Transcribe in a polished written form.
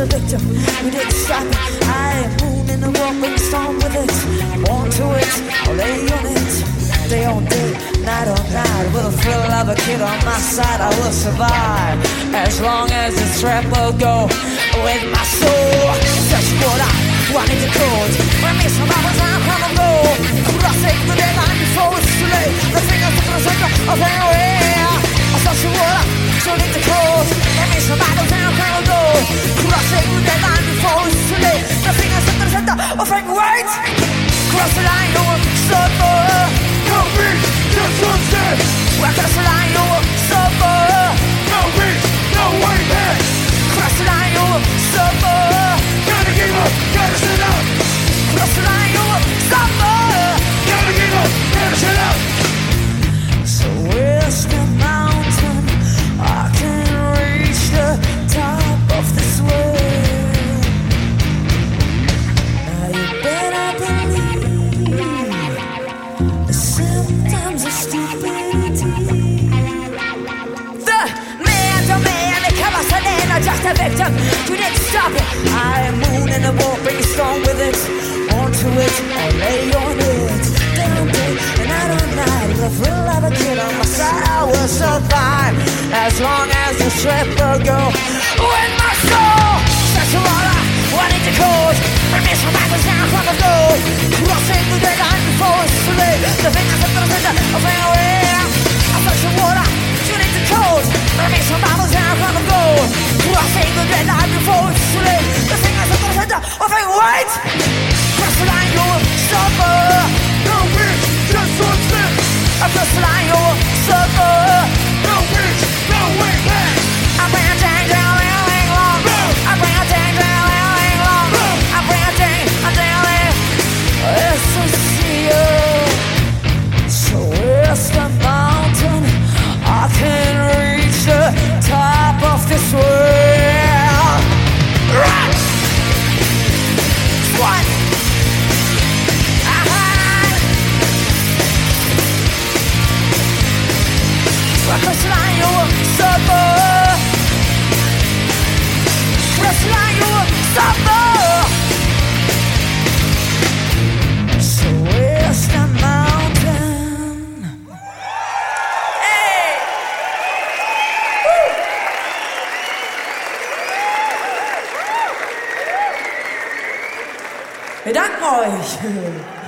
a victim, we didn't stop it. I am moon in the warping storm with it. Born to it, I'll lay on it. Day on day, night on night, with the thrill of a kid on my side, I will survive as long as this trap will go with my soul. Such what I wanted to cause. When me some hours I'm gonna go. Crossing the deadline before it's too late. The fingers to the center of anywhere. Such what I need to cause. When me some hours I'm gonna go. Crossing the deadline before it's too late. The fingers to the center of anywhere. Cross the line, you will suffer. No beat, just one step. Cross the line, you will suffer. No beat, no way back. Cross the line, you will suffer. Gotta give up, gotta sit up. Cross the line, you will suffer. Gotta give up, gotta sit up. So where's the mountain? I can reach the top of this world. Now you better believe the symptoms of stupidity. The man, they come us and just a victim. You didn't stop it. I am moon in the warping storm with it. Onto it, I lay on it. Down day and night on night, with the thrill of a kid on my side, I will survive as long as the trip will go with my soul. That's what I wanted to cause. Remain some backwards down from the goal. Crossing the deadline before it's too late. The fingers at the center of anywhere. I'm such a water, you need to cause. Remain some backwards down from the goal. Crossing the deadline before it's too late. The fingers at the center of anywhere. Cross the line, you will suffer. No beat, just one step. Across the line, you will suffer. No beat, no way back. I bring a dang down, long. I bring a dang down, long. I bring a dang down, it's so see you. So where's the mountain? I can reach the top of this world. Right. What? Cross the line, you will suffer. Cross the line, you will suffer. So where's the mountain? Hey! Woo! Wir danken euch.